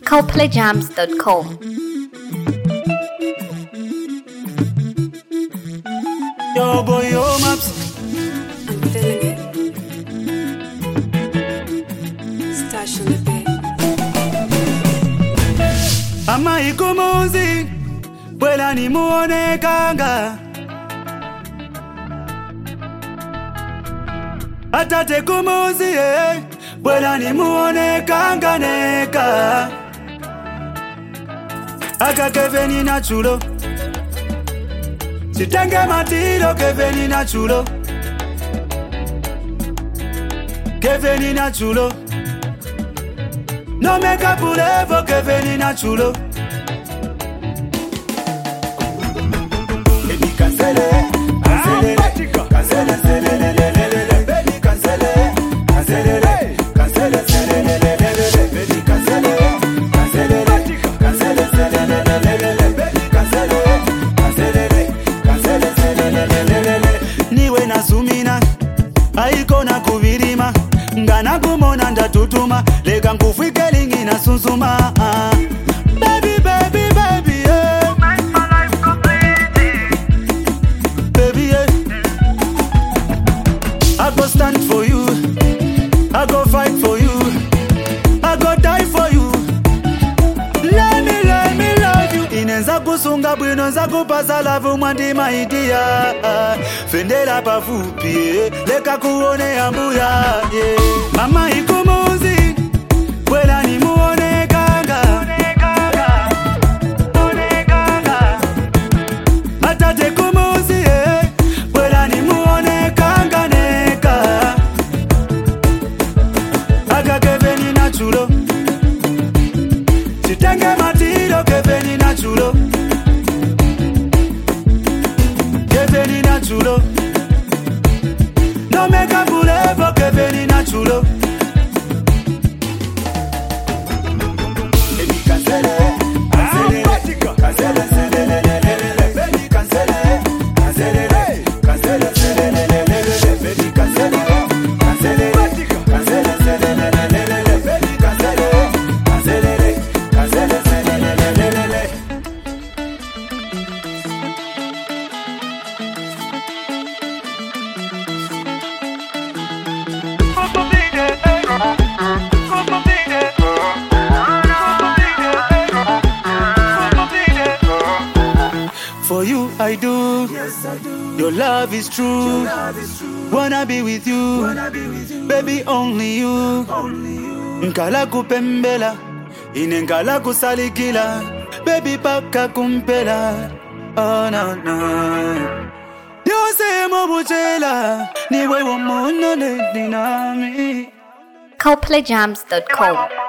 ColdPlayJams.com. Yo boy, yo maps. I'm feeling it. Stash on the bed. Ama ikumuzi bwela ni muone kanga atate kumuzi bwela ni muone kanga neka aka keveni na chulo sitenge matiro keveni na chulo keveni na chulo no make up level keveni na chulo baby cancele cancele cancele cancele baby cancele cancele cancele baby cancele cancele cancele baby cancele cancele cancele niwe nasumina aiko na kuvirima ngana kumona ndatutuma leka nkufike lingi na sunsuma baby baby baby yeah. Make my life complete. Baby yeah. I go stand for you, I go fight for you, I go die for you. Let me love you. Inenza kusunga bwino nza kupasa lavu mwandima idia fendela pafupi leka kuone ambuya yeah. Mama ikumuzi bwela ni muone kanga atate kumuzi bwela ni muone kanga neka aka keveni na chulo sitenge matiro keveni na chulo keveni na chulo no make up level keveni na chulo baby cancele cancele cancele baby cancele cancele cancele baby cancele cancele cancele baby cancele cancele cancele For you I do, yes I do. Your love is true, wanna be with you, baby only you. Nkala kupembela, inengala kusalikila, baby paka kumpela. Oh no no. Yose mobuchela, niwe wa mono ne dinami. ColdPlayJams.com.